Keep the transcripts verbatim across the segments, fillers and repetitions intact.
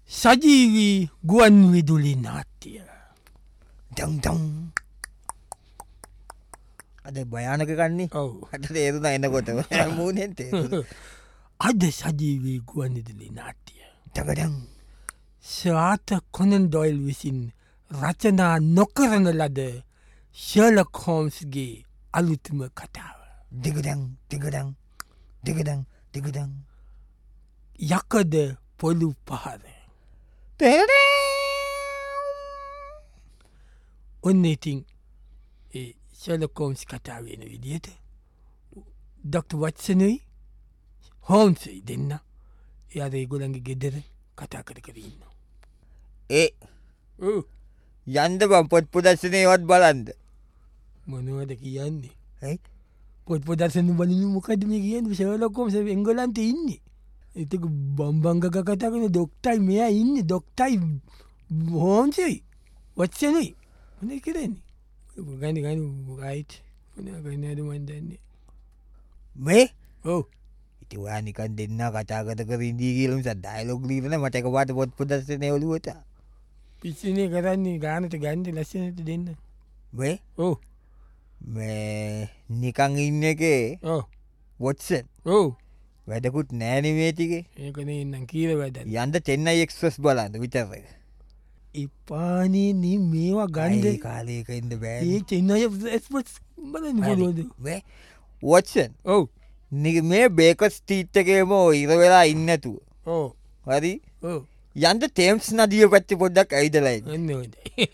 සජීවී ගුවන් විදුලි නාට්‍ය. ඩං අද භයානක කන්නේ ඔව්. අට තේරුණ එන්නකොට මූනෙන් තේරුණා. අද සජීවී ගුවන් විදුලි නාට්‍ය. ටකඩං ශාත කොනන් ඩොයිල් විසින් රචනා නොකරන ලද ෂර්ලොක් හෝම්ස්ගේ අලුත්ම කතාව. දිගඩං දිගඩං දිගඩං දිගඩං යකද පොලු පහර. ඔන්න ඉතින් ඒ ෂර්ලොක් හෝම්ස් කතාව වෙන විදියට ඩොක්ටර් වට්සනුයි හෝම්ස්යි දෙන්න එයාද ඒගොල්ලන්ගේ ගෙදර කතා කර කර ඉන්නවා. ඒ යන්ද බම් පොත් පුදස්සනයවත් බලන්ද මොනවද කියන්නේ ඇයි පොත් පොදර්සන බලන මොකද මේ කියන්න ශලොක්කොම එංගලන්ත ඉන්නේ එතක බම්බංගක කතා කන ඩොක්ටයි මෙයා ඉන්න ඩොක්ටයි හෝන්සයි වත්සනයි හොන කරන්නේ ගනි ගනු ගයිට් ගන්නද මන්දන්නේ මේ ඕ ඉති ඔයා නිකන් දෙන්න කතාගත කර ඉදී කියලම ඩයිලොග් ලීරන මටක පාට පොත් පුදස්සනය ඔලුවට පිස්සිනේ කරන්නේ ගානට ගන්ඩ ලස්සනට දෙන්න වේ ඕ මේ නිකං ඉන්න එක ඕ වොට්සන් ඕ වැඩකුත් නෑනවේතිගේ ඒකන ඉන්නම් කීර වැඩ යන්ද චෙන්නයි එක්ස්වස් බලන්න විතරක එපානේ නී මේවා ගන්ඩ කාලයක ඉද බෑ ඒ චෙන්නය ස්පට් බලන්න පොලෝද වොට්සන් ඔව් නික මේ බේකස් තීත්තකේම ඉර වෙලා ඉන්නතුව ඕ හරි ඕ යන්ද තේම්ස් නදිය පැත්ති පොඩ්ඩක් ඇයිදලයි ඔන්න හොඳයි.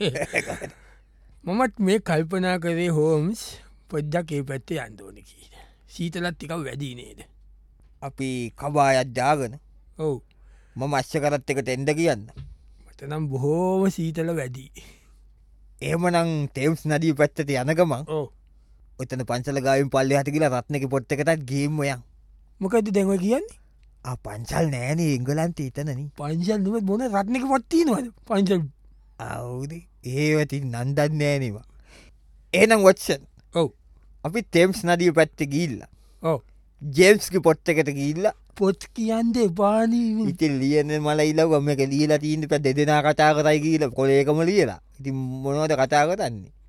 මමත් මේ කල්පනා කරේ හෝම්ස් පොද්දක් ඒ පැත්තේ අන්දෝන කීට සීතලත් ටිකව වැඩී නේද අපි කබායත් ජාගන ඔවු මම අශ්‍ය කරත් එක ටෙන්ඩ කියන්න මතනම් බොහෝම සීතල වැඩී ඒමනං තේම්ස් නදී පැත්තට යනකමං ඕ ඔතන පංසල ගාවින් පල්ලි හට කියලා රත්නක පොට්ට එකටත් ගේම්මයන් මොකද දැව කියන්නේ පංචල් නෑන ඉංගලන්ත හිතනන පංශල් නුව බොන රත්නක පොත්තිනවද පංචල් අවුද ඒවති නන්දන්න නෑනවා ඒනම් වොත්සන් ඔව් අපි තෙම්ස් නදිය පැත්ත ගිල්ල ඕ ජේම්ස්කි පොට්ට එකට ගිල්ල පොත් කියන්ද පානී ඉතින් ලියන මල ඉලවම එක ලියලා තීන්ට පැ දෙදෙන කතා කරයි කියීල කොලේකම ලියලා ඉතින් මොනවද කතා කරන්නේ